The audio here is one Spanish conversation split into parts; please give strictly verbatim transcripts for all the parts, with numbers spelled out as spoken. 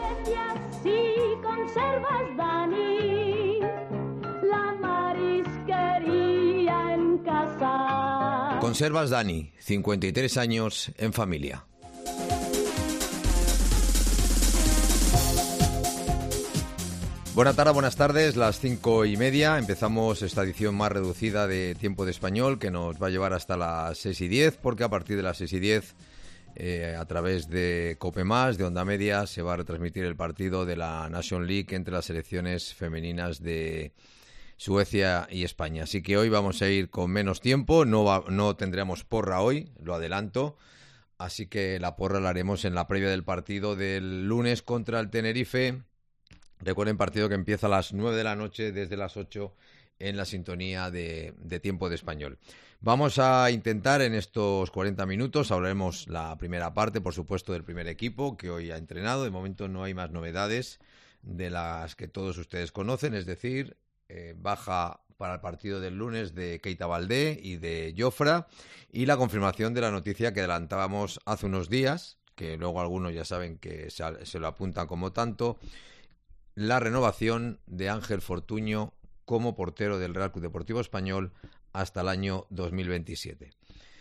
especias si conservas, Dani, la marisquería en casa. Conservas Dani, cincuenta y tres años en familia. Buenas tardes, buenas tardes, las cinco y media. Empezamos esta edición más reducida de Tiempo de Español, que nos va a llevar hasta las seis y diez, porque a partir de las seis y diez, eh, a través de COPE más, de Onda Media, se va a retransmitir el partido de la Nation League entre las selecciones femeninas de Suecia y España. Así que hoy vamos a ir con menos tiempo, no, va, no tendremos porra hoy, lo adelanto. Así que la porra la haremos en la previa del partido del lunes contra el Tenerife. Recuerden, partido que empieza a las nueve de la noche, desde las ocho, en la sintonía de, de Tiempo de Español. Vamos a intentar en estos cuarenta minutos, hablaremos la primera parte, por supuesto, del primer equipo, que hoy ha entrenado. De momento no hay más novedades de las que todos ustedes conocen, es decir, eh, baja para el partido del lunes de Keita Baldé y de Jofra, y la confirmación de la noticia que adelantábamos hace unos días, que luego algunos ya saben que se, se lo apuntan como tanto, la renovación de Ángel Fortuño como portero del Real Club Deportivo Español hasta el año dos mil veintisiete.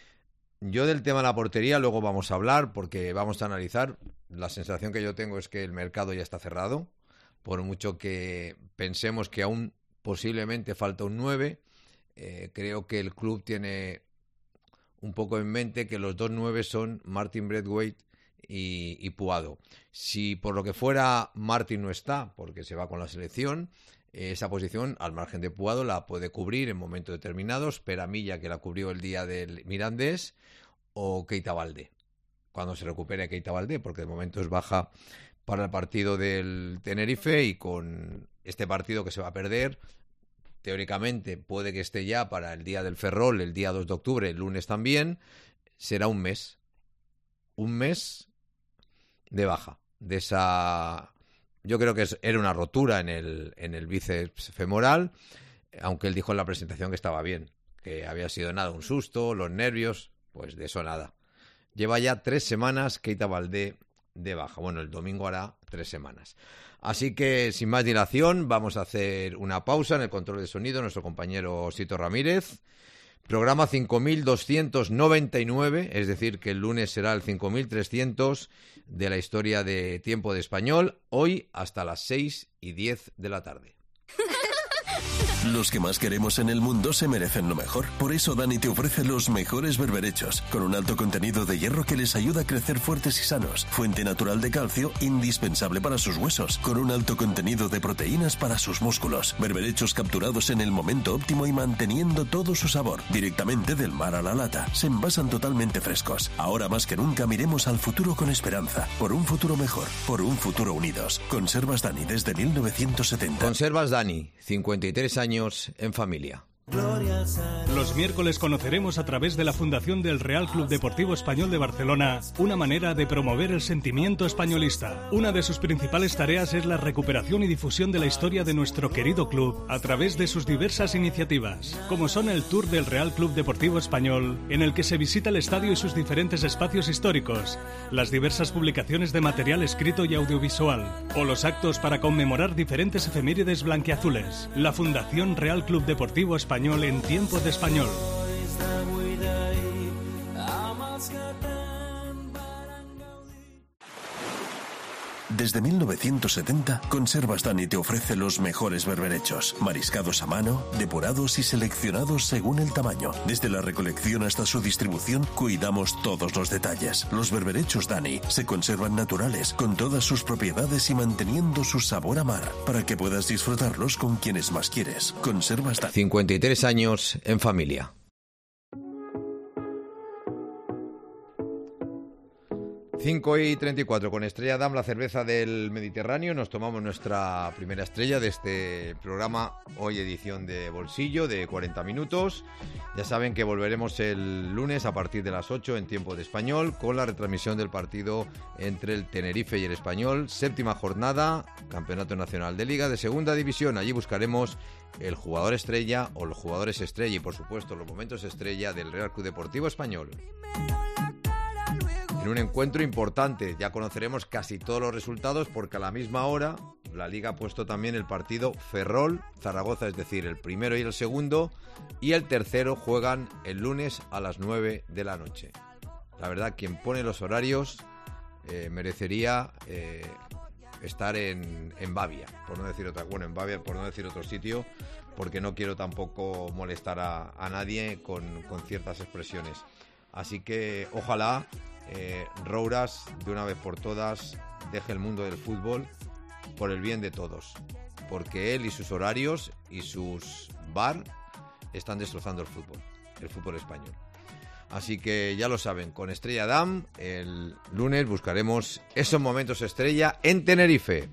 Yo del tema de la portería luego vamos a hablar, porque vamos a analizar. La sensación que yo tengo es que el mercado ya está cerrado, por mucho que pensemos que aún posiblemente falta un nueve. Eh, creo que el club tiene un poco en mente que los dos nueve son Martin Braithwaite Y, y Puado. Si por lo que fuera Martin no está, porque se va con la selección, esa posición, al margen de Puado, la puede cubrir en momentos determinados Peramilla, que la cubrió el día del Mirandés, o Keita Baldé, cuando se recupere Keita Baldé, porque de momento es baja para el partido del Tenerife, y con este partido que se va a perder, teóricamente puede que esté ya para el día del Ferrol, el día dos de octubre, el lunes también, será un mes. Un mes de baja, de esa, yo creo que es, era una rotura en el, en el bíceps femoral, aunque él dijo en la presentación que estaba bien, que había sido nada, un susto, los nervios, pues de eso nada. Lleva ya tres semanas Keita Baldé de baja, bueno, el domingo hará tres semanas. Así que, sin más dilación, vamos a hacer una pausa en el control de sonido, nuestro compañero Sito Ramírez. Programa cinco mil doscientos noventa y nueve, es decir, que el lunes será el cinco mil trescientos de la historia de Tiempo de Español, hoy hasta las seis y diez de la tarde. Los que más queremos en el mundo se merecen lo mejor. Por eso Dani te ofrece los mejores berberechos, con un alto contenido de hierro que les ayuda a crecer fuertes y sanos, fuente natural de calcio indispensable para sus huesos, con un alto contenido de proteínas para sus músculos. Berberechos capturados en el momento óptimo y manteniendo todo su sabor, directamente del mar a la lata. Se envasan totalmente frescos. Ahora más que nunca miremos al futuro con esperanza, por un futuro mejor, por un futuro unidos. Conservas Dani desde mil novecientos setenta. Conservas Dani, cincuenta y tres años en familia. Los miércoles conoceremos a través de la Fundación del Real Club Deportivo Español de Barcelona una manera de promover el sentimiento españolista. Una de sus principales tareas es la recuperación y difusión de la historia de nuestro querido club a través de sus diversas iniciativas, como son el Tour del Real Club Deportivo Español, en el que se visita el estadio y sus diferentes espacios históricos, las diversas publicaciones de material escrito y audiovisual, o los actos para conmemorar diferentes efemérides blanquiazules. La Fundación Real Club Deportivo Español en Tiempo de Español. Desde mil novecientos setenta, Conservas Dani te ofrece los mejores berberechos, mariscados a mano, depurados y seleccionados según el tamaño. Desde la recolección hasta su distribución, cuidamos todos los detalles. Los berberechos Dani se conservan naturales, con todas sus propiedades y manteniendo su sabor a mar, para que puedas disfrutarlos con quienes más quieres. Conservas Dani. cincuenta y tres años en familia. cinco y treinta y cuatro, con Estrella Damm, la cerveza del Mediterráneo. Nos tomamos nuestra primera estrella de este programa, hoy edición de bolsillo de cuarenta minutos. Ya saben que volveremos el lunes a partir de las ocho en Tiempo de Español, con la retransmisión del partido entre el Tenerife y el Español, séptima jornada, Campeonato Nacional de Liga de Segunda División. Allí buscaremos el jugador estrella o los jugadores estrella y, por supuesto, los momentos estrella del Real Club Deportivo Español. En en un encuentro importante. Ya conoceremos casi todos los resultados porque a la misma hora la Liga ha puesto también el partido Ferrol-Zaragoza, es decir, el primero y el segundo, y el tercero juegan el lunes a las nueve de la noche. La verdad, quien pone los horarios eh, merecería eh, estar en, en Bavia, por no decir otra, bueno, en Bavia, por no decir otro sitio, porque no quiero tampoco molestar a, a nadie con, con ciertas expresiones. Así que ojalá eh, Rouras, de una vez por todas, deje el mundo del fútbol por el bien de todos, porque él y sus horarios y sus bar están destrozando el fútbol, el fútbol español. Así que ya lo saben, con Estrella Damm el lunes buscaremos esos momentos estrella en Tenerife.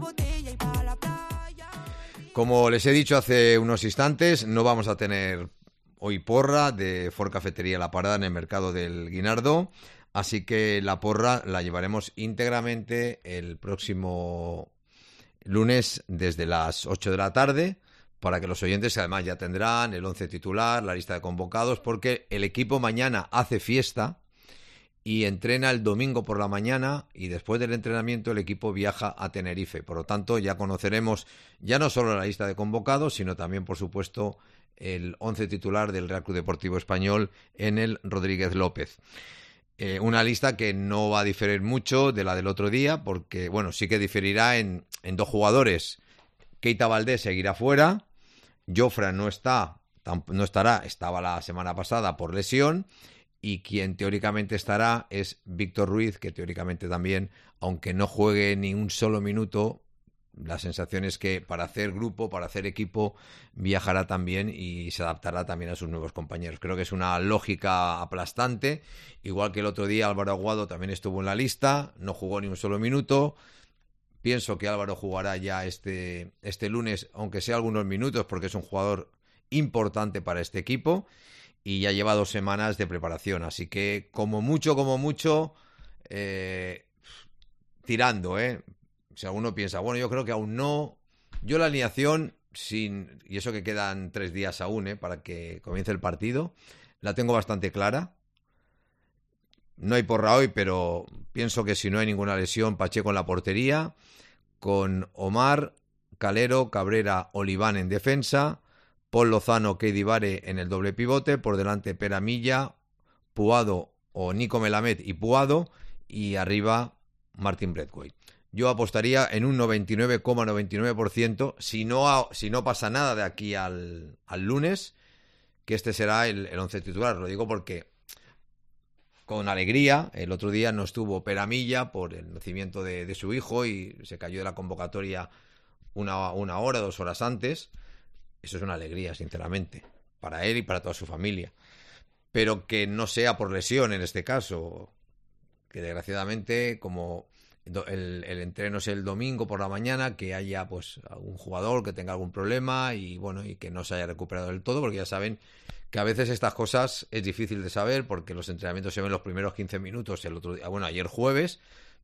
Como les he dicho hace unos instantes, no vamos a tener hoy porra de Ford Cafetería La Parada en el mercado del Guinardó, así que la porra la llevaremos íntegramente el próximo lunes desde las ocho de la tarde, para que los oyentes además ya tendrán el once titular, la lista de convocados, porque el equipo mañana hace fiesta y entrena el domingo por la mañana, y después del entrenamiento el equipo viaja a Tenerife. Por lo tanto, ya conoceremos ya no solo la lista de convocados, sino también, por supuesto, el once titular del Real Club Deportivo Español en el Rodríguez López. Eh, una lista que no va a diferir mucho de la del otro día, porque, bueno, sí que diferirá en, en dos jugadores. Keita Valdés seguirá fuera, Jofre no está, no estará, estaba la semana pasada por lesión, y quien teóricamente estará es Víctor Ruiz, que teóricamente también, aunque no juegue ni un solo minuto, la sensación es que para hacer grupo, para hacer equipo, viajará también y se adaptará también a sus nuevos compañeros. Creo que es una lógica aplastante, igual que el otro día Álvaro Aguado también estuvo en la lista, no jugó ni un solo minuto. Pienso que Álvaro jugará ya este, este lunes, aunque sea algunos minutos, porque es un jugador importante para este equipo y ya lleva dos semanas de preparación. Así que como mucho, como mucho, eh, tirando, ¿eh? Si alguno piensa, bueno, yo creo que aún no. Yo la alineación, sin y eso que quedan tres días aún, ¿eh? Para que comience el partido, la tengo bastante clara. No hay porra hoy, pero pienso que si no hay ninguna lesión, Pacheco en la portería, con Omar, Calero, Cabrera, Oliván en defensa, Paul Lozano, Keidi Vare en el doble pivote, por delante Pera Milla, Puado o Nico Melamed y Puado, y arriba Martin Braithwaite. Yo apostaría en un noventa y nueve coma noventa y nueve por ciento, si no, si no pasa nada de aquí al, al lunes, que este será el, el once titular. Lo digo porque con alegría, el otro día no estuvo Pera Milla por el nacimiento de, de su hijo y se cayó de la convocatoria una, una hora, dos horas antes. Eso es una alegría, sinceramente, para él y para toda su familia. Pero que no sea por lesión en este caso, que desgraciadamente, como el, el entreno es el domingo por la mañana, que haya pues algún jugador que tenga algún problema y bueno, y que no se haya recuperado del todo, porque ya saben que a veces estas cosas es difícil de saber, porque los entrenamientos se ven los primeros quince minutos el otro día, bueno, ayer jueves,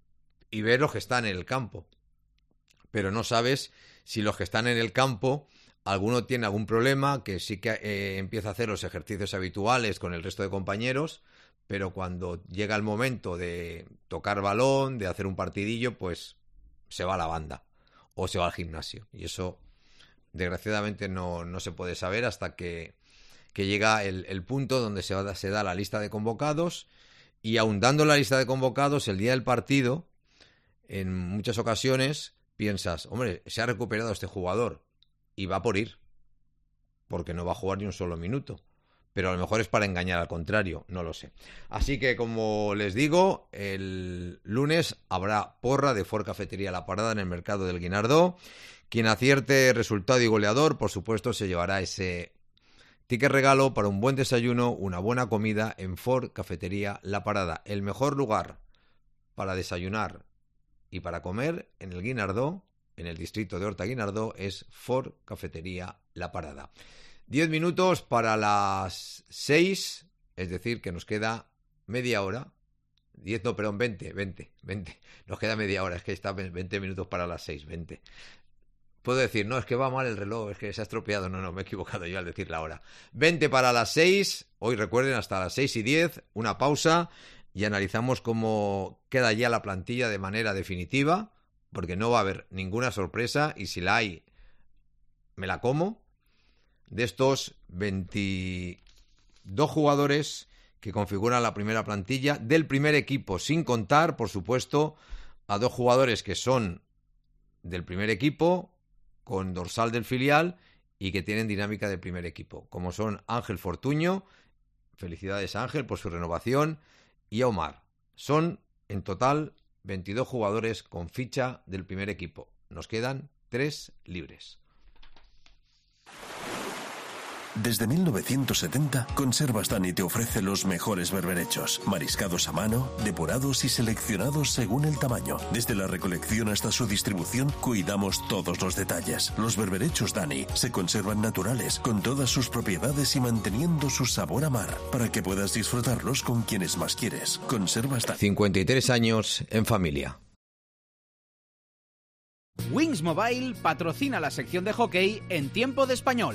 y ver los que están en el campo. Pero no sabes si los que están en el campo, alguno tiene algún problema, que sí que eh, empieza a hacer los ejercicios habituales con el resto de compañeros, pero cuando llega el momento de tocar balón, de hacer un partidillo, pues se va a la banda o se va al gimnasio. Y eso, desgraciadamente, no, no se puede saber hasta que, que llega el, el punto donde se, va, se da la lista de convocados, y aun dando la lista de convocados, el día del partido, en muchas ocasiones piensas, hombre, se ha recuperado este jugador y va por ir, porque no va a jugar ni un solo minuto. Pero a lo mejor es para engañar al contrario, no lo sé. Así que, como les digo, el lunes habrá porra de Ford Cafetería La Parada en el mercado del Guinardó. Quien acierte resultado y goleador, por supuesto, se llevará ese ticket regalo para un buen desayuno, una buena comida en Ford Cafetería La Parada. El mejor lugar para desayunar y para comer en el Guinardó, en el distrito de Horta Guinardó, es Ford Cafetería La Parada. Diez minutos para las seis, es decir, que nos queda media hora. Diez, no, perdón, veinte, veinte, veinte. Nos queda media hora, es que está veinte minutos para las seis, veinte. Puedo decir, no, es que va mal el reloj, es que se ha estropeado. No, no, me he equivocado yo al decir la hora. veinte para las seis, hoy recuerden, hasta las seis y diez, una pausa. y analizamos cómo queda ya la plantilla de manera definitiva, porque no va a haber ninguna sorpresa y si la hay, me la como. De estos veintidós jugadores que configuran la primera plantilla del primer equipo, sin contar, por supuesto, a dos jugadores que son del primer equipo, con dorsal del filial y que tienen dinámica del primer equipo, como son Ángel Fortuño, felicidades Ángel por su renovación, y a Omar. Son en total veintidós jugadores con ficha del primer equipo. Nos quedan tres libres. Desde mil novecientos setenta, Conservas Dani te ofrece los mejores berberechos, mariscados a mano, depurados y seleccionados según el tamaño. Desde la recolección hasta su distribución, cuidamos todos los detalles. Los berberechos Dani se conservan naturales, con todas sus propiedades y manteniendo su sabor a mar, para que puedas disfrutarlos con quienes más quieres. Conservas Dani. cincuenta y tres años en familia. Wings Mobile patrocina la sección de hockey en Tiempo de Español.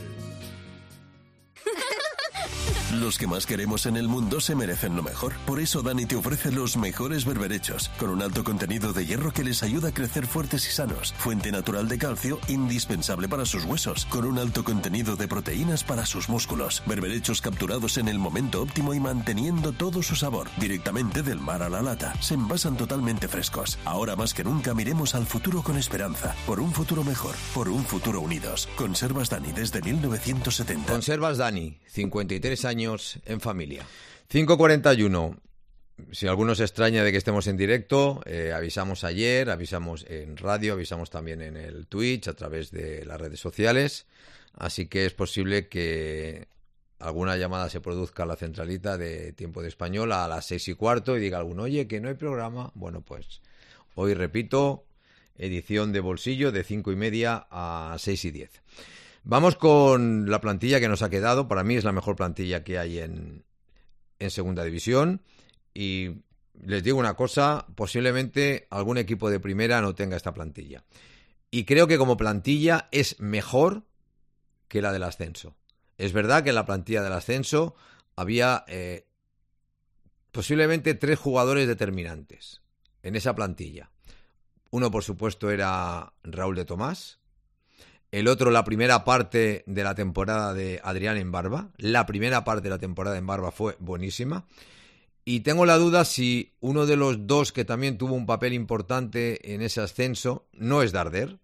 Los que más queremos en el mundo se merecen lo mejor. Por eso Dani te ofrece los mejores berberechos, con un alto contenido de hierro que les ayuda a crecer fuertes y sanos. Fuente natural de calcio, indispensable para sus huesos, con un alto contenido de proteínas para sus músculos. Berberechos capturados en el momento óptimo y manteniendo todo su sabor, directamente del mar a la lata. Se envasan totalmente frescos. Ahora más que nunca miremos al futuro con esperanza. Por un futuro mejor, por un futuro unidos. Conservas Dani desde mil novecientos setenta. Conservas Dani, cincuenta y tres años en familia. cinco cuarenta y uno. Si alguno se extraña de que estemos en directo, eh, avisamos ayer, avisamos en radio, avisamos también en el Twitch, a través de las redes sociales. Así que es posible que alguna llamada se produzca a la centralita de Tiempo de Español a las seis y cuarto y diga alguno, oye, que no hay programa. Bueno, pues hoy repito, edición de bolsillo de cinco y media a seis y diez. Vamos con la plantilla que nos ha quedado. Para mí es la mejor plantilla que hay en, en segunda división. Y les digo una cosa, posiblemente algún equipo de primera no tenga esta plantilla. Y creo que como plantilla es mejor que la del ascenso. Es verdad que en la plantilla del ascenso había eh, posiblemente tres jugadores determinantes en esa plantilla. Uno, por supuesto, era Raúl de Tomás. El otro, la primera parte de la temporada de Adrián en Barba. La primera parte de la temporada en Barba fue buenísima. Y tengo la duda si uno de los dos que también tuvo un papel importante en ese ascenso no es Darder.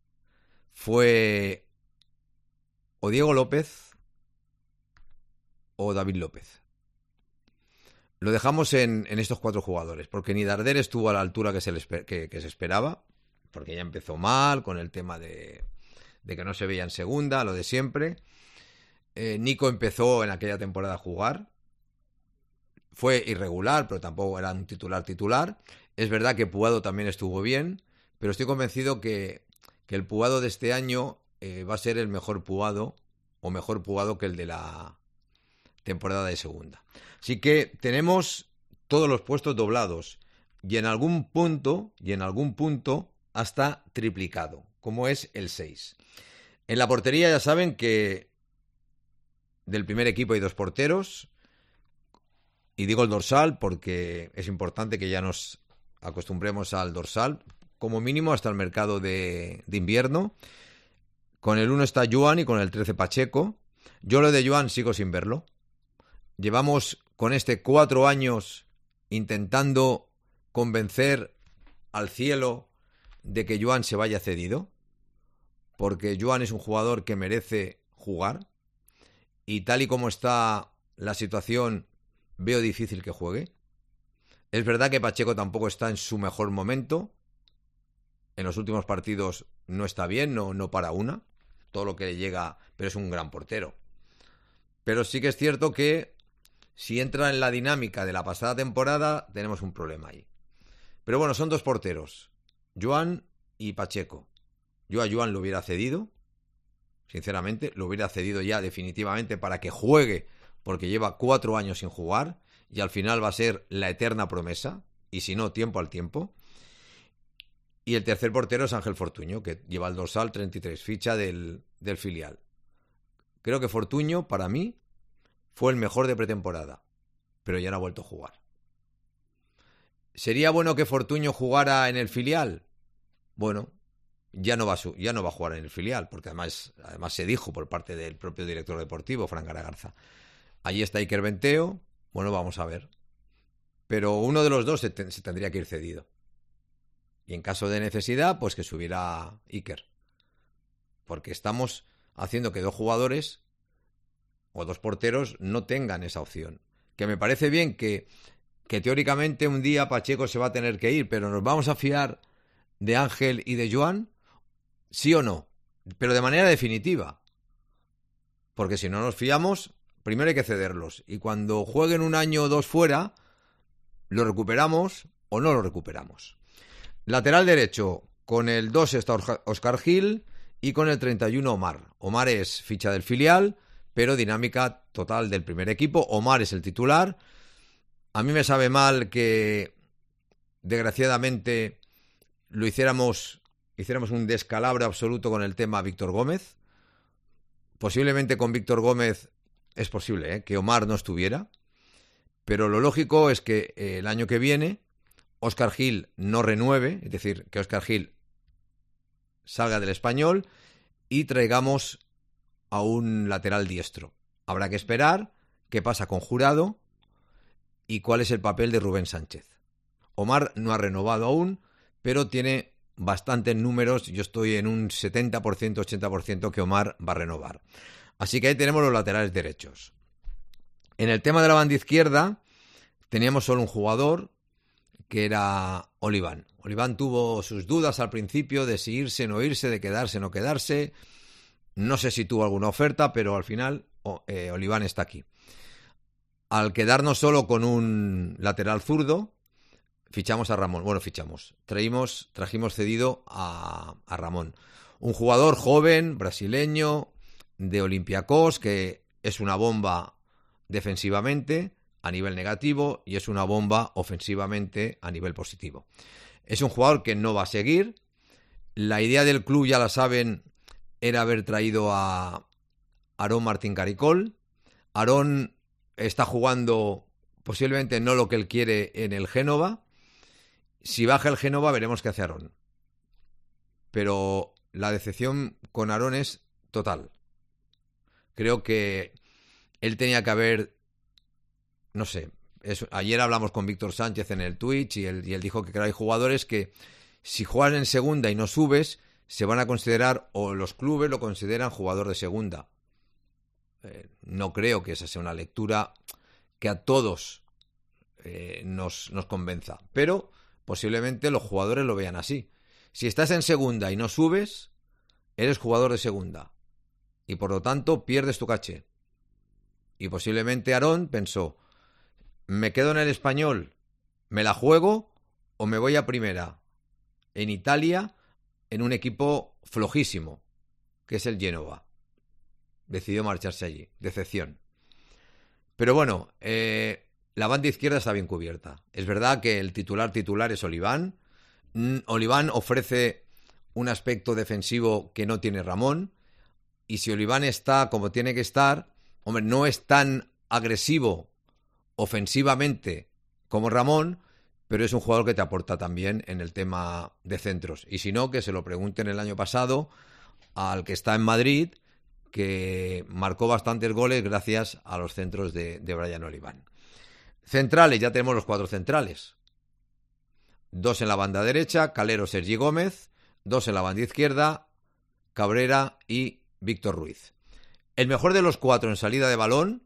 Fue o Diego López o David López. Lo dejamos en, en estos cuatro jugadores, porque ni Darder estuvo a la altura que se, le, que, que se esperaba, porque ya empezó mal con el tema de... de que no se veía en segunda, lo de siempre. Eh, Nico empezó en aquella temporada a jugar. Fue irregular, pero tampoco era un titular titular. Es verdad que Puado también estuvo bien, pero estoy convencido que, que el Puado de este año eh, va a ser el mejor Puado, o mejor Puado que el de la temporada de segunda. Así que tenemos todos los puestos doblados, y en algún punto, y en algún punto, hasta triplicado, como es el seis. En la portería ya saben que del primer equipo hay dos porteros, y digo el dorsal porque es importante que ya nos acostumbremos al dorsal, como mínimo hasta el mercado de, de invierno. Con el uno está Joan y con el trece Pacheco. Yo lo de Joan sigo sin verlo. Llevamos con este cuatro años intentando convencer al cielo de que Joan se vaya cedido, porque Joan es un jugador que merece jugar y tal y como está la situación veo difícil que juegue. Es verdad que Pacheco tampoco está en su mejor momento, en los últimos partidos no está bien, no, no para una, todo lo que le llega, pero es un gran portero. Pero sí que es cierto que si entra en la dinámica de la pasada temporada tenemos un problema ahí. Pero bueno, son dos porteros, Joan y Pacheco. Yo a Joan lo hubiera cedido, sinceramente, lo hubiera cedido ya definitivamente para que juegue, porque lleva cuatro años sin jugar y al final va a ser la eterna promesa, y si no, tiempo al tiempo. Y el tercer portero es Ángel Fortuño, que lleva el dorsal treinta y tres, ficha del, del filial. Creo que Fortuño, para mí, fue el mejor de pretemporada, pero ya no ha vuelto a jugar. ¿Sería bueno que Fortuño jugara en el filial? Bueno, ya no va a, su, ya no va a jugar en el filial, porque además, además se dijo por parte del propio director deportivo, Fran Garagarza. Allí está Iker Benteo, bueno, vamos a ver. Pero uno de los dos se, te, se tendría que ir cedido. Y en caso de necesidad, pues que subiera Iker. Porque estamos haciendo que dos jugadores o dos porteros no tengan esa opción. Que me parece bien que, que teóricamente un día Pacheco se va a tener que ir, pero ¿nos vamos a fiar de Ángel y de Joan? ¿Sí o no? Pero de manera definitiva. Porque si no nos fiamos, primero hay que cederlos. Y cuando jueguen un año o dos fuera, lo recuperamos o no lo recuperamos. Lateral derecho, con el dos está Óscar Gil y con el treinta y uno Omar. Omar es ficha del filial, pero dinámica total del primer equipo. Omar es el titular. A mí me sabe mal que, desgraciadamente, lo hiciéramos, hiciéramos un descalabro absoluto con el tema Víctor Gómez. Posiblemente con Víctor Gómez es posible, ¿eh?, que Omar no estuviera, pero lo lógico es que eh, el año que viene Óscar Gil no renueve, es decir, que Óscar Gil salga del Español y traigamos a un lateral diestro. Habrá que esperar qué pasa con Jurado y cuál es el papel de Rubén Sánchez. Omar no ha renovado aún, pero tiene bastantes números. Yo estoy en un setenta por ciento, ochenta por ciento que Omar va a renovar. Así que ahí tenemos los laterales derechos. En el tema de la banda izquierda teníamos solo un jugador, que era Oliván. Oliván tuvo sus dudas al principio de si irse o no irse, de quedarse o no quedarse. No sé si tuvo alguna oferta, pero al final oh, eh, Oliván está aquí. Al quedarnos solo con un lateral zurdo, fichamos a Ramón. Bueno, fichamos. Traímos, trajimos cedido a, a Ramón. Un jugador joven, brasileño, de Olympiacos, que es una bomba defensivamente a nivel negativo y es una bomba ofensivamente a nivel positivo. Es un jugador que no va a seguir. La idea del club, ya la saben, era haber traído a Aarón Martín Caricol. Aarón está jugando posiblemente no lo que él quiere en el Génova. Si baja el Génova veremos qué hace Aarón. Pero la decepción con Aarón es total. Creo que él tenía que haber, no sé, es, ayer hablamos con Víctor Sánchez en el Twitch y él, y él dijo que claro, hay jugadores que si juegas en segunda y no subes, se van a considerar, o los clubes lo consideran jugador de segunda. Eh, no creo que esa sea una lectura que a todos eh, nos, nos convenza, pero posiblemente los jugadores lo vean así. Si estás en segunda y no subes, eres jugador de segunda y por lo tanto pierdes tu caché. Y posiblemente Aarón pensó, me quedo en el Español, me la juego o me voy a primera en Italia en un equipo flojísimo, que es el Génova. Decidió marcharse allí, decepción. Pero bueno, eh, la banda izquierda está bien cubierta. Es verdad que el titular titular es Oliván. Mm, Oliván ofrece un aspecto defensivo que no tiene Ramón. Y si Oliván está como tiene que estar, hombre, no es tan agresivo ofensivamente como Ramón, pero es un jugador que te aporta también en el tema de centros. Y si no, que se lo pregunten el año pasado al que está en Madrid, que marcó bastantes goles gracias a los centros de, de Brian Oliván. Centrales, ya tenemos los cuatro centrales. Dos en la banda derecha, Calero, Sergi Gómez. Dos en la banda izquierda, Cabrera y Víctor Ruiz. El mejor de los cuatro en salida de balón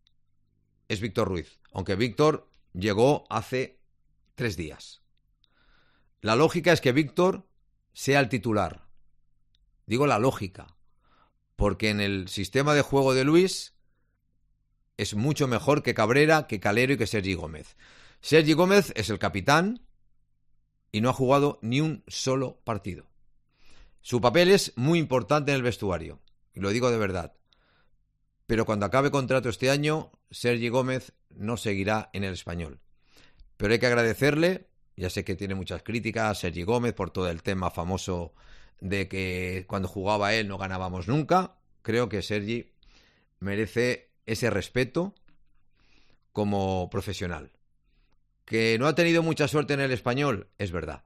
es Víctor Ruiz, aunque Víctor llegó hace tres días. La lógica es que Víctor sea el titular. Digo la lógica, porque en el sistema de juego de Luis es mucho mejor que Cabrera, que Calero y que Sergi Gómez. Sergi Gómez es el capitán y no ha jugado ni un solo partido. Su papel es muy importante en el vestuario, y lo digo de verdad. Pero cuando acabe contrato este año, Sergi Gómez no seguirá en el Español. Pero hay que agradecerle, ya sé que tiene muchas críticas a Sergi Gómez por todo el tema famoso de que cuando jugaba él no ganábamos nunca. Creo que Sergi merece ese respeto como profesional. Que no ha tenido mucha suerte en el Español, es verdad.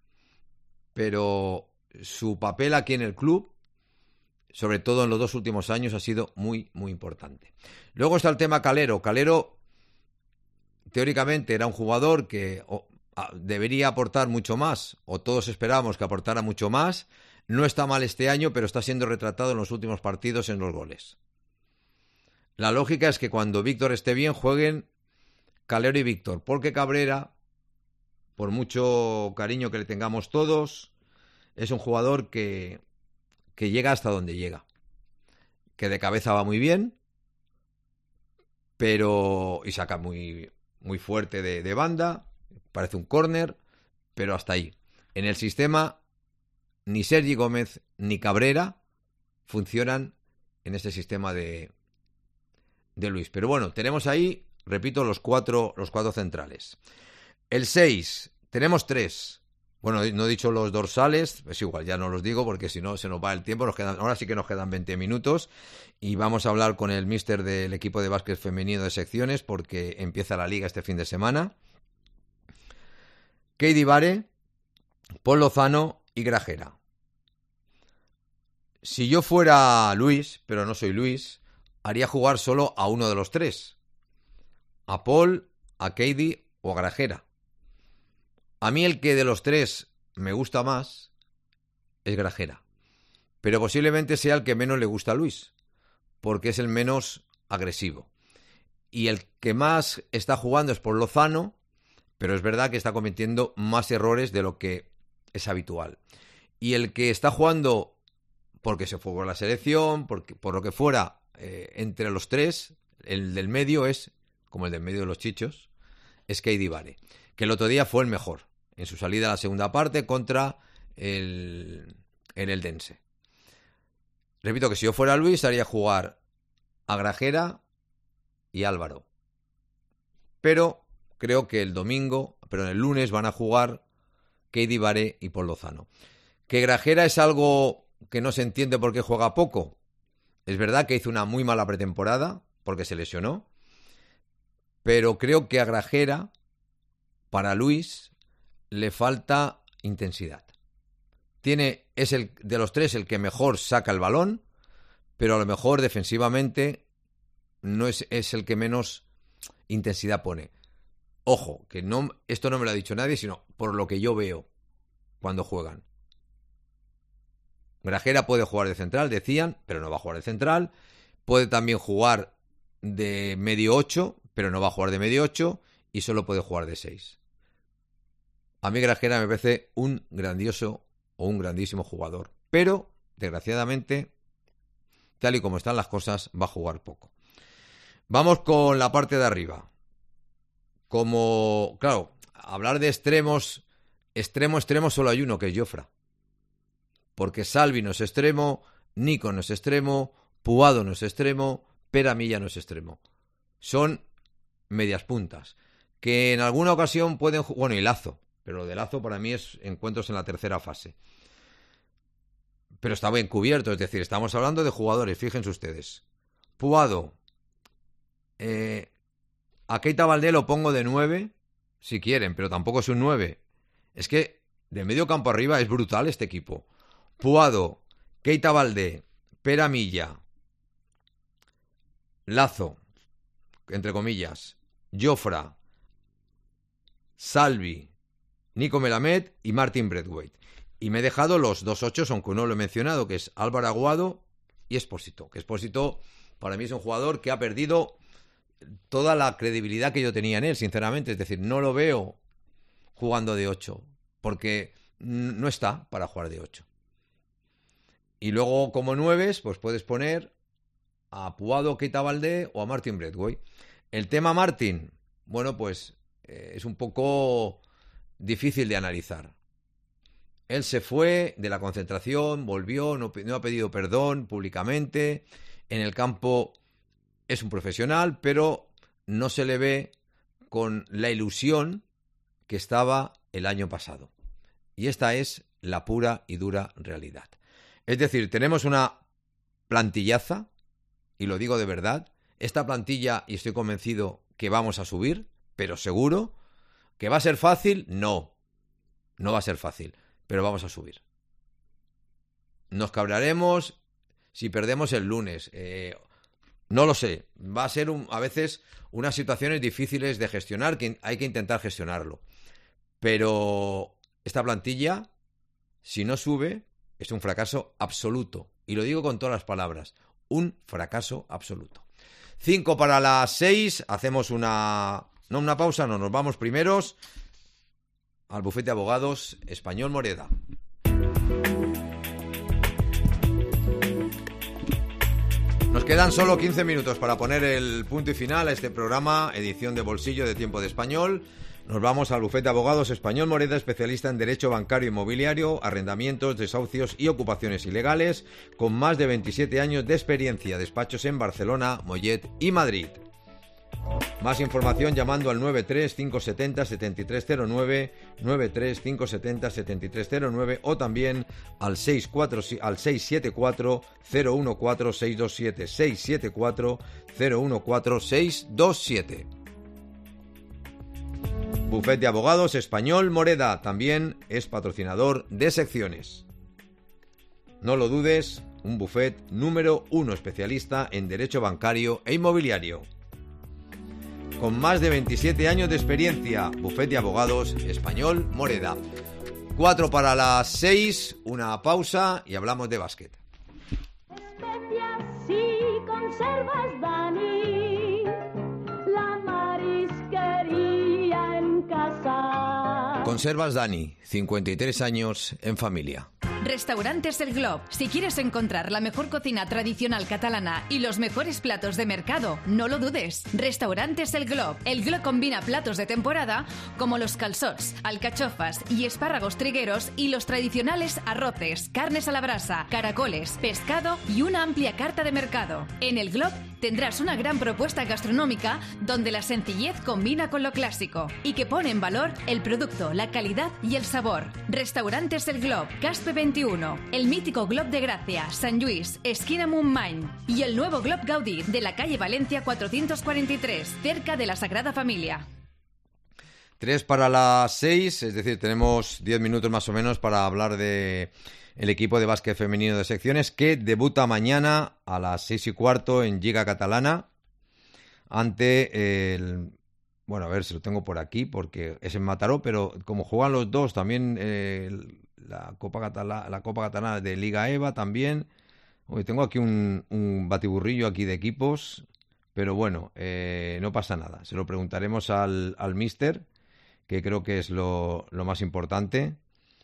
Pero su papel aquí en el club, sobre todo en los dos últimos años, ha sido muy, muy importante. Luego está el tema Calero. Calero, teóricamente, era un jugador que oh, debería aportar mucho más, o todos esperábamos que aportara mucho más. No está mal este año, pero está siendo retratado en los últimos partidos en los goles. La lógica es que cuando Víctor esté bien, jueguen Calero y Víctor, porque Cabrera, por mucho cariño que le tengamos todos, es un jugador que, que llega hasta donde llega, que de cabeza va muy bien, pero y saca muy, muy fuerte de, de banda, parece un córner, pero hasta ahí. En el sistema, ni Sergi Gómez ni Cabrera funcionan en este sistema de, de Luis. Pero bueno, tenemos ahí, repito, los cuatro, los cuatro centrales. El seis, tenemos tres. Bueno, no he dicho los dorsales, es igual, ya no los digo porque si no se nos va el tiempo. Nos quedan, ahora sí que nos quedan veinte minutos y vamos a hablar con el míster del equipo de básquet femenino de secciones porque empieza la liga este fin de semana. Keidi Bare, Pol Lozano y Grajera. Si yo fuera Luis, pero no soy Luis, haría jugar solo a uno de los tres. A Pol, a Keidi o a Grajera. A mí el que de los tres me gusta más es Grajera. Pero posiblemente sea el que menos le gusta a Luis, porque es el menos agresivo. Y el que más está jugando es Pol Lozano, pero es verdad que está cometiendo más errores de lo que es habitual. Y el que está jugando porque se fue por la selección, porque, por lo que fuera, eh, entre los tres, el del medio es, como el del medio de los chichos, es Keidi Bare, que el otro día fue el mejor en su salida a la segunda parte contra el, el Eldense. Repito que si yo fuera Luis haría jugar a Grajera y Álvaro. Pero creo que el domingo, pero el lunes van a jugar Keidi Bare y Pol Lozano. Que Grajera es algo que no se entiende por qué juega poco. Es verdad que hizo una muy mala pretemporada porque se lesionó. Pero creo que a Grajera, para Luis, le falta intensidad. Tiene, es el de los tres el que mejor saca el balón, pero a lo mejor defensivamente no es, es el que menos intensidad pone. Ojo, que no, esto no me lo ha dicho nadie, sino por lo que yo veo cuando juegan. Grajera puede jugar de central, decían, pero no va a jugar de central. Puede también jugar de medio ocho, pero no va a jugar de medio ocho y solo puede jugar de seis. A mí Grajera me parece un grandioso o un grandísimo jugador, pero desgraciadamente, tal y como están las cosas, va a jugar poco. Vamos con la parte de arriba. Como, claro, hablar de extremos, extremo, extremo, solo hay uno, que es Jofra. Porque Salvi no es extremo, Nico no es extremo, Puado no es extremo, Pere Milla no es extremo. Son medias puntas. Que en alguna ocasión pueden... Bueno, y Lazo. Pero lo de Lazo para mí es encuentros en la tercera fase. Pero está bien cubierto, es decir, estamos hablando de jugadores, fíjense ustedes. Puado. Eh, a Keita Baldé lo pongo de nueve, si quieren, pero tampoco es un nueve. Es que de medio campo arriba es brutal este equipo. Puado, Keita Baldé, Pere Milla, Lazo, entre comillas, Jofra, Salvi, Nico Melamed y Martin Braithwaite. Y me he dejado los dos ochos, aunque no lo he mencionado, que es Álvaro Aguado y Expósito. Que Expósito para mí es un jugador que ha perdido toda la credibilidad que yo tenía en él, sinceramente. Es decir, no lo veo jugando de ocho, porque no está para jugar de ocho. Y luego como nueves, pues puedes poner a Puado, Keita Baldé o a Martin Braithwaite. El tema Martin, bueno, pues eh, es un poco difícil de analizar. Él se fue de la concentración, volvió, no, no ha pedido perdón públicamente. En el campo es un profesional, pero no se le ve con la ilusión que estaba el año pasado. Y esta es la pura y dura realidad. Es decir, tenemos una plantillaza, y lo digo de verdad. Esta plantilla, y estoy convencido que vamos a subir, pero seguro, ¿Que va a ser fácil? No, no va a ser fácil, pero vamos a subir. Nos cabrearemos si perdemos el lunes. Eh, no lo sé. Va a ser un, a veces unas situaciones difíciles de gestionar, que hay que intentar gestionarlo. Pero esta plantilla, si no sube, es un fracaso absoluto. Y lo digo con todas las palabras. Un fracaso absoluto. Cinco para las seis. Hacemos una... No, una pausa, no. Nos vamos primeros al bufete de abogados Español Moreda. Nos quedan solo quince minutos para poner el punto y final a este programa, edición de bolsillo de Tiempo de Español. Nos vamos al bufete de abogados Español Moreda, especialista en derecho bancario inmobiliario, arrendamientos, desahucios y ocupaciones ilegales, con más de veintisiete años de experiencia, despachos en Barcelona, Mollet y Madrid. Más información llamando al nueve tres cinco siete cero siete tres cero nueve, nueve tres cinco siete cero siete tres cero nueve o también al seis cuatro al seis siete cuatro cero uno cuatro seis dos siete, seis siete cuatro cero uno cuatro seis dos siete. Bufete de Abogados Español Moreda también es patrocinador de secciones. No lo dudes, un bufete número uno especialista en derecho bancario e inmobiliario. Con más de veintisiete años de experiencia, bufete de abogados Español Moreda. Cuatro para las seis, una pausa y hablamos de básquet. Especias y conservas, Dani, la marisquería en casa. Conservas Dani, cincuenta y tres años en familia. Restaurantes El Glob. Si quieres encontrar la mejor cocina tradicional catalana y los mejores platos de mercado, no lo dudes. Restaurantes El Glob. El Glob combina platos de temporada como los calçots, alcachofas y espárragos trigueros y los tradicionales arroces, carnes a la brasa, caracoles, pescado y una amplia carta de mercado. En El Glob tendrás una gran propuesta gastronómica donde la sencillez combina con lo clásico y que pone en valor el producto, la calidad y el sabor. Restaurantes El Glob, Caspe veintiuno, el mítico Glob de Gracia, San Luis, esquina Montmany y el nuevo Glob Gaudí de la calle Valencia cuatrocientos cuarenta y tres, cerca de la Sagrada Familia. Tres para las seis, es decir, tenemos diez minutos más o menos para hablar de el equipo de básquet femenino de secciones que debuta mañana a las seis y cuarto en Lliga Catalana ante el... Bueno, a ver si lo tengo por aquí porque es en Mataró, pero como juegan los dos también eh, la Copa Catalana, la Copa Catalana de Liga E V A también. Hoy tengo aquí un, un batiburrillo aquí de equipos, pero bueno, eh, no pasa nada. Se lo preguntaremos al, al míster, que creo que es lo, lo más importante.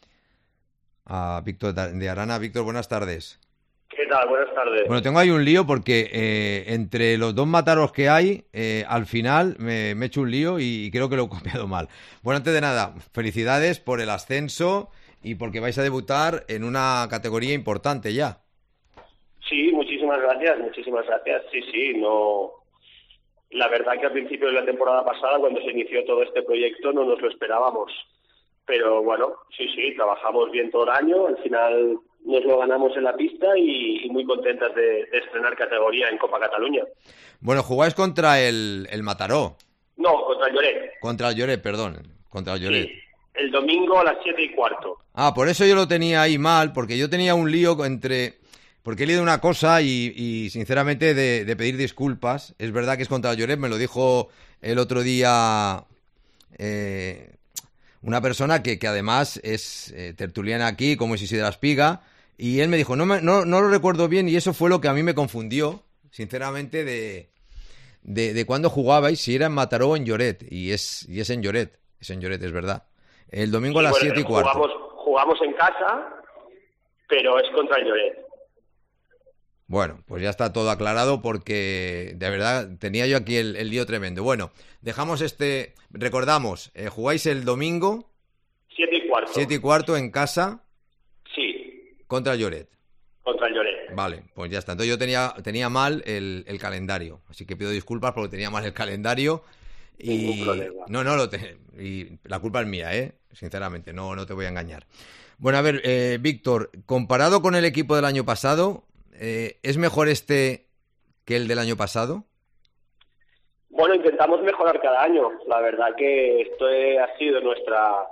A Víctor de Arana. Víctor, buenas tardes. ¿Qué tal? Buenas tardes. Bueno, tengo ahí un lío porque eh, entre los dos Mataros que hay, eh, al final me, me he hecho un lío y, y creo que lo he copiado mal. Bueno, antes de nada, felicidades por el ascenso y porque vais a debutar en una categoría importante ya. Sí, muchísimas gracias, muchísimas gracias. Sí, sí, no... La verdad que al principio de la temporada pasada, cuando se inició todo este proyecto, no nos lo esperábamos. Pero bueno, sí, sí, trabajamos bien todo el año, al final nos lo ganamos en la pista y, y muy contentas de, de estrenar categoría en Copa Cataluña. Bueno, jugáis contra el, el Mataró. No, contra el Lloret. Contra el Lloret, perdón, contra el Lloret. Sí, el domingo a las siete y cuarto. Ah, por eso yo lo tenía ahí mal, porque yo tenía un lío entre... Porque he leído una cosa y, y sinceramente, de, de pedir disculpas. Es verdad que es contra el Lloret, me lo dijo el otro día... Eh, una persona que, que además es eh, tertuliana aquí, como es Isidra Espiga, y él me dijo, no, me, no, no lo recuerdo bien, y eso fue lo que a mí me confundió, sinceramente, de, de, de cuándo jugabais, si era en Mataró o en Lloret, y es, y es en Lloret, es en Lloret, es verdad. El domingo sí, a las bueno, siete y cuarto. Jugamos, jugamos en casa, pero es contra el Lloret. Bueno, pues ya está todo aclarado porque de verdad tenía yo aquí el, el lío tremendo. Bueno, dejamos este... Recordamos, eh, jugáis el domingo... Siete y cuarto. Siete y cuarto en casa... Sí. Contra el Lloret. Contra el Lloret. Vale, pues ya está. Entonces yo tenía, tenía mal el, el calendario. Así que pido disculpas porque tenía mal el calendario. Y... Ningún problema. No, no, lo te... y la culpa es mía, ¿eh? Sinceramente, no, no te voy a engañar. Bueno, a ver, eh, Víctor, comparado con el equipo del año pasado... Eh, ¿Es mejor este que el del año pasado? Bueno, intentamos mejorar cada año. La verdad que esto ha sido nuestra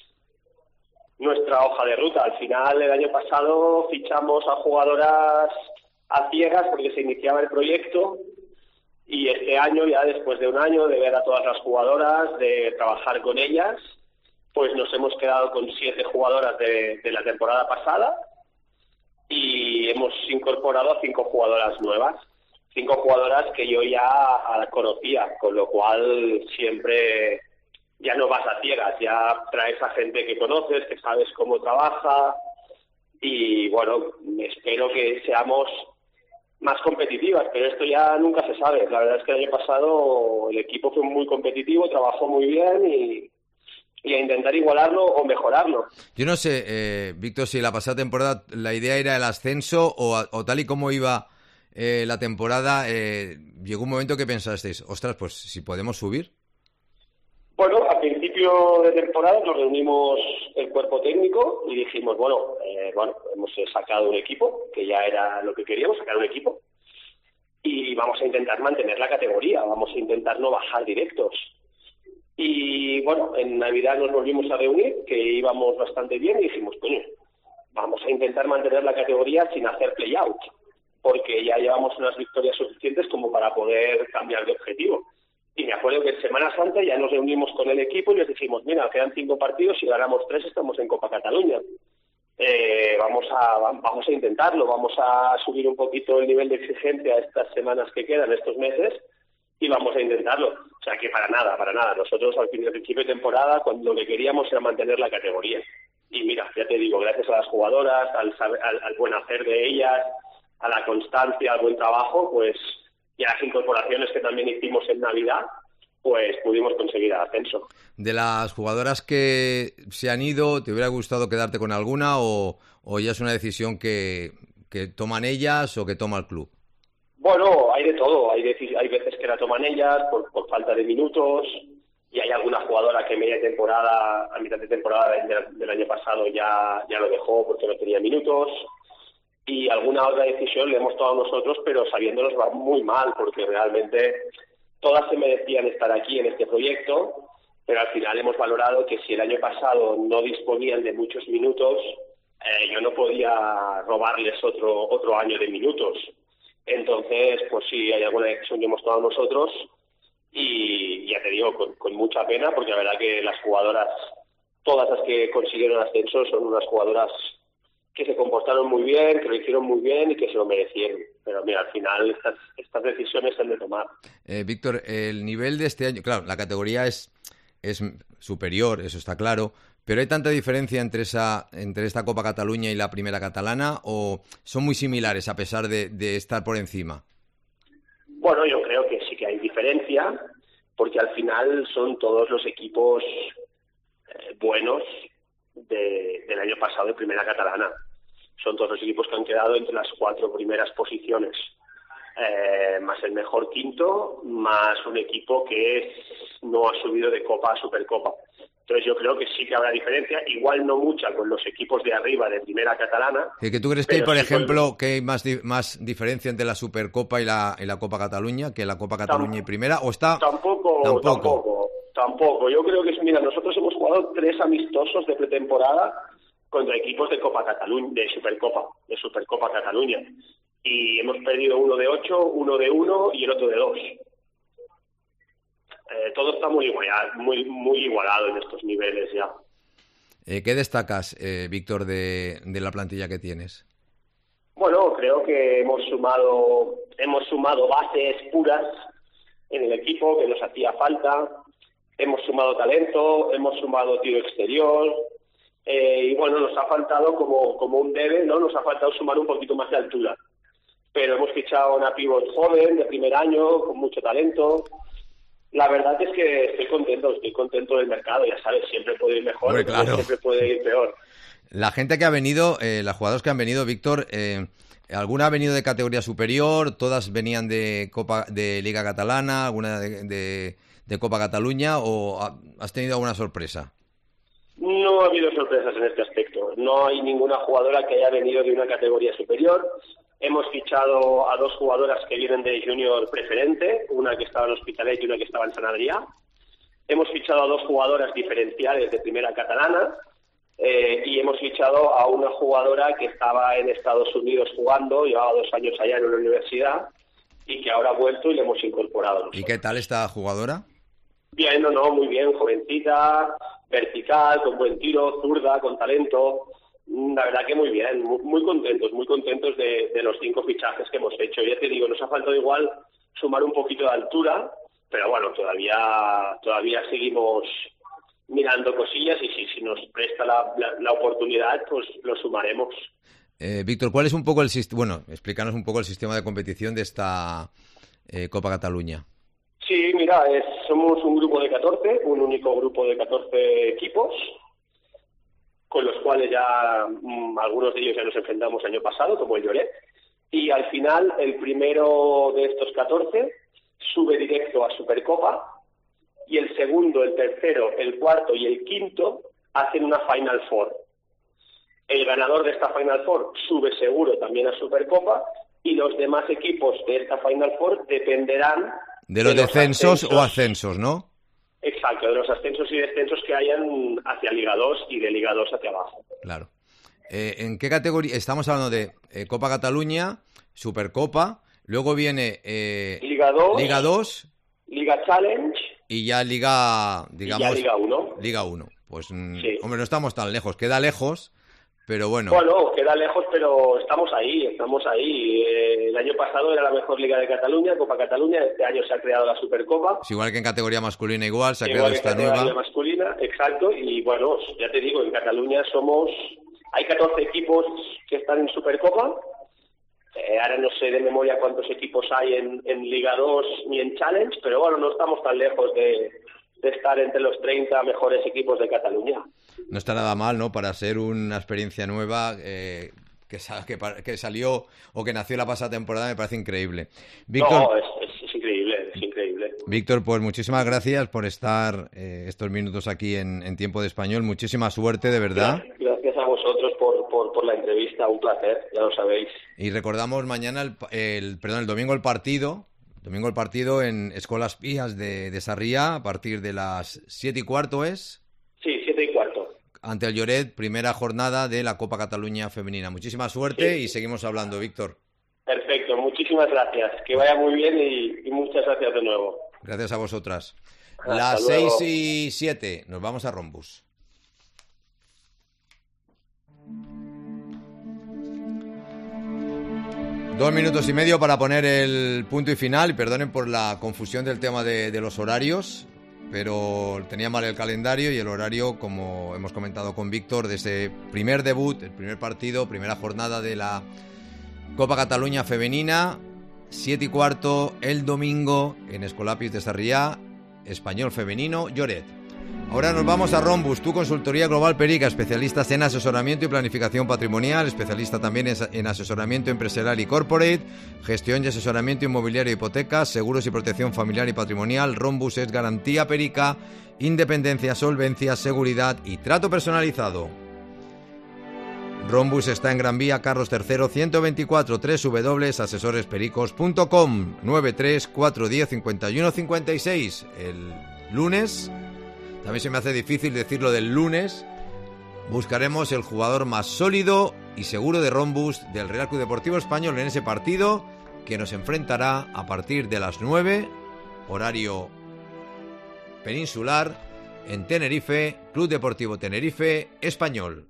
nuestra hoja de ruta. Al final, el año pasado fichamos a jugadoras a ciegas porque se iniciaba el proyecto, y este año, ya después de un año de ver a todas las jugadoras, de trabajar con ellas, pues nos hemos quedado con siete jugadoras de, de la temporada pasada y hemos incorporado a cinco jugadoras nuevas. Cinco jugadoras que yo ya conocía, con lo cual siempre ya no vas a ciegas, ya traes a gente que conoces, que sabes cómo trabaja, y bueno, espero que seamos más competitivas, pero esto ya nunca se sabe. La verdad es que el año pasado el equipo fue muy competitivo, trabajó muy bien y, y a intentar igualarlo o mejorarlo. Yo no sé, eh, Víctor, si la pasada temporada la idea era el ascenso o, o tal y como iba eh, la temporada, eh, llegó un momento que pensasteis, ostras, pues si podemos subir. Bueno, a principio de temporada nos reunimos el cuerpo técnico y dijimos, bueno, eh, bueno, hemos sacado un equipo, que ya era lo que queríamos, sacar un equipo, y vamos a intentar mantener la categoría, vamos a intentar no bajar directos. Y bueno, en Navidad nos volvimos a reunir, que íbamos bastante bien, y dijimos, coño, vamos a intentar mantener la categoría sin hacer play-out, porque ya llevamos unas victorias suficientes como para poder cambiar de objetivo. Y me acuerdo que en Semana Santa ya nos reunimos con el equipo y les dijimos, mira, quedan cinco partidos, si ganamos tres estamos en Copa Cataluña. Eh, vamos a vamos a intentarlo, vamos a subir un poquito el nivel de exigencia estas semanas que quedan, estos meses, y vamos a intentarlo. O sea que para nada, para nada. Nosotros al principio de temporada, cuando lo que queríamos era mantener la categoría. Y mira, ya te digo, gracias a las jugadoras, al, al, al buen hacer de ellas, a la constancia, al buen trabajo, pues... y a las incorporaciones que también hicimos en Navidad, pues pudimos conseguir el ascenso. De las jugadoras que se han ido, ¿te hubiera gustado quedarte con alguna o, o ya es una decisión que, que toman ellas o que toma el club? Bueno, hay de todo. Hay, de, hay veces que la toman ellas por, por falta de minutos, y hay alguna jugadora que media temporada, a mitad de temporada del, del año pasado ya, ya lo dejó porque no tenía minutos. Y alguna otra decisión le hemos tomado nosotros, pero sabiéndolos va muy mal, porque realmente todas se merecían estar aquí en este proyecto, pero al final hemos valorado que si el año pasado no disponían de muchos minutos, eh, yo no podía robarles otro otro año de minutos. Entonces, pues sí, hay alguna decisión que hemos tomado nosotros, y ya te digo, con, con mucha pena, porque la verdad que las jugadoras, todas las que consiguieron ascenso, son unas jugadoras que se comportaron muy bien, que lo hicieron muy bien y que se lo merecieron. Pero mira, al final estas, estas decisiones se han de tomar. Eh, Víctor, el nivel de este año, claro, la categoría es, es superior, eso está claro, pero ¿hay tanta diferencia entre esa entre esta Copa Cataluña y la Primera Catalana o son muy similares a pesar de, de estar por encima? Bueno, yo creo que sí que hay diferencia, porque al final son todos los equipos eh, buenos de, del año pasado de Primera Catalana. Son todos los equipos que han quedado entre las cuatro primeras posiciones, eh, más el mejor quinto, más un equipo que es, no ha subido de Copa a Supercopa. Entonces yo creo que sí que habrá diferencia, igual no mucha con los equipos de arriba de Primera Catalana. ¿Que, que tú crees que hay, por sí ejemplo, con... que hay más, di- más diferencia entre la Supercopa y la, y la Copa Cataluña que la Copa Cataluña Tam- y Primera? ¿O está...? Tampoco, tampoco, tampoco, tampoco. Yo creo que, mira, nosotros hemos jugado tres amistosos de pretemporada contra equipos de Copa Cataluña, de Supercopa, de Supercopa Cataluña. Y hemos perdido uno de ocho, uno de uno y el otro de dos. Eh, todo está muy igualado, muy, muy igualado en estos niveles ya. Eh, ¿Qué destacas, eh, Víctor, de, de la plantilla que tienes? Bueno, creo que hemos sumado, hemos sumado bases puras en el equipo que nos hacía falta. Hemos sumado talento, hemos sumado tiro exterior. Eh, y bueno, nos ha faltado como, como un debe, ¿no? Nos ha faltado sumar un poquito más de altura. Pero hemos fichado a una pívot joven, de primer año, con mucho talento. La verdad es que estoy contento, estoy contento del mercado, ya sabes, siempre puede ir mejor, Hombre, claro. Siempre puede ir peor. La gente que ha venido, eh, las jugadoras que han venido, Víctor, eh, ¿alguna ha venido de categoría superior? ¿Todas venían de Copa, de Liga Catalana, alguna de, de, de Copa Cataluña, o has tenido alguna sorpresa? No ha habido sorpresas en este aspecto. No hay ninguna jugadora que haya venido de una categoría superior. Hemos fichado a dos jugadoras que vienen de Junior Preferente, una que estaba en Hospitalet y una que estaba en Sant Adrià. Hemos fichado a dos jugadoras diferenciales de primera catalana eh, y hemos fichado a una jugadora que estaba en Estados Unidos jugando, llevaba dos años allá en una universidad y que ahora ha vuelto y le hemos incorporado nosotros. ¿Y qué tal esta jugadora? Bien, no, no, muy bien, jovencita, vertical, con buen tiro, zurda, con talento. La verdad que muy bien, muy, muy contentos, muy contentos de, de los cinco fichajes que hemos hecho. Ya te digo, nos ha faltado igual sumar un poquito de altura, pero bueno, todavía todavía seguimos mirando cosillas y si, si nos presta la, la, la oportunidad, pues lo sumaremos. Eh, Víctor, ¿cuál es un poco el sistema? Bueno, explícanos un poco el sistema de competición de esta eh, Copa Cataluña. Sí, mira, es, somos un grupo de catorce, un único grupo de catorce equipos, con los cuales ya mmm, algunos de ellos ya nos enfrentamos el año pasado, como el Lloret, y al final el primero de estos catorce sube directo a Supercopa y el segundo, el tercero, el cuarto y el quinto hacen una Final Four. El ganador de esta Final Four sube seguro también a Supercopa y los demás equipos de esta Final Four dependerán de los, de los descensos ascensos, o ascensos, ¿no? Exacto, de los ascensos y descensos que hayan hacia Liga dos y de Liga dos hacia abajo. Claro. Eh, ¿En qué categoría? Estamos hablando de eh, Copa Cataluña, Supercopa, luego viene eh, Liga dos, Liga dos, Liga Challenge y ya Liga, digamos, y ya Liga uno. Liga uno. Pues, mm, sí. Hombre, no estamos tan lejos, queda lejos, pero bueno. Bueno, queda lejos, pero estamos ahí, estamos ahí. Eh, el año pasado era la mejor Liga de Cataluña, Copa Cataluña, este año se ha creado la Supercopa. Es igual que en categoría masculina igual, se ha igual creado esta en categoría nueva. masculina, exacto, y bueno, ya te digo, en Cataluña somos, hay catorce equipos que están en Supercopa, eh, ahora no sé de memoria cuántos equipos hay en, en Liga dos ni en Challenge, pero bueno, no estamos tan lejos de, de estar entre los treinta mejores equipos de Cataluña. No está nada mal, ¿no? Para ser una experiencia nueva eh, que, sa- que, pa- que salió o que nació la pasada temporada, me parece increíble. Víctor, No, es, es, es increíble, es increíble. Víctor, pues muchísimas gracias por estar eh, estos minutos aquí en, en Tiempo de Español. Muchísima suerte, de verdad. Gracias a vosotros por, por, por la entrevista, un placer, ya lo sabéis. Y recordamos mañana, el, el perdón, el domingo el partido, domingo el partido en Escolas Pías de, de Sarriá, a partir de las siete y cuarto es... Sí, siete y cuarto. Ante el Lloret, primera jornada de la Copa Cataluña Femenina. Muchísima suerte Sí. y seguimos hablando, Víctor. Perfecto, muchísimas gracias. Que vaya muy bien y, y muchas gracias de nuevo. Gracias a vosotras. Hasta Las luego. seis y siete, nos vamos a Rombus. Dos minutos y medio para poner el punto y final. Y perdonen por la confusión del tema de, de los horarios, pero tenía mal el calendario y el horario, como hemos comentado con Víctor, de ese primer debut, el primer partido, primera jornada de la Copa Cataluña Femenina, siete y cuarto el domingo en Escolapis de Sarriá, Español Femenino, Lloret. Ahora nos vamos a Rombus, tu consultoría global Perica, especialistas en asesoramiento y planificación patrimonial, especialista también en asesoramiento empresarial y corporate, gestión y asesoramiento inmobiliario y hipotecas, seguros y protección familiar y patrimonial. Rombus es garantía Perica, independencia, solvencia, seguridad y trato personalizado. Rombus está en Gran Vía, Carlos tercero, ciento veinticuatro, doble u doble u doble u punto asesores pericos punto com, nueve tres cuatro uno cero cincuenta y uno cincuenta y seis. El lunes, también se me hace difícil decirlo del lunes, buscaremos el jugador más sólido y seguro de Rombus del Real Club Deportivo Español en ese partido que nos enfrentará a partir de las nueve, horario peninsular, en Tenerife, Club Deportivo Tenerife Español.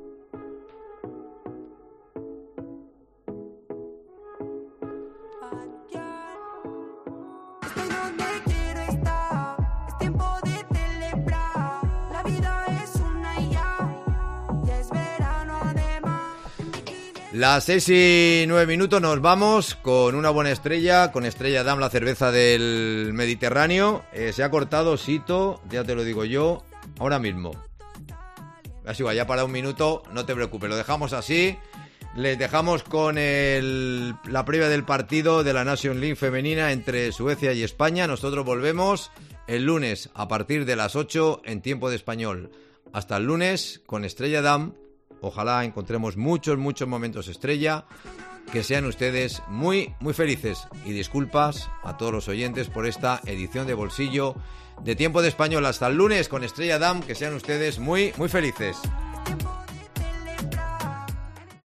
Las seis y nueve minutos nos vamos con una buena estrella, con Estrella Damm, la cerveza del Mediterráneo. Eh, se ha cortado, Sito, ya te lo digo yo, ahora mismo. Así va, ya para un minuto, no te preocupes, lo dejamos así. Les dejamos con el, la previa del partido de la Nation League femenina entre Suecia y España. Nosotros volvemos el lunes a partir de las ocho en Tiempo de Español. Hasta el lunes con Estrella Damm. Ojalá encontremos muchos, muchos momentos estrella que sean ustedes muy, muy felices. Y disculpas a todos los oyentes por esta edición de bolsillo de Tiempo de Español. Hasta el lunes con Estrella Damm, que sean ustedes muy, muy felices.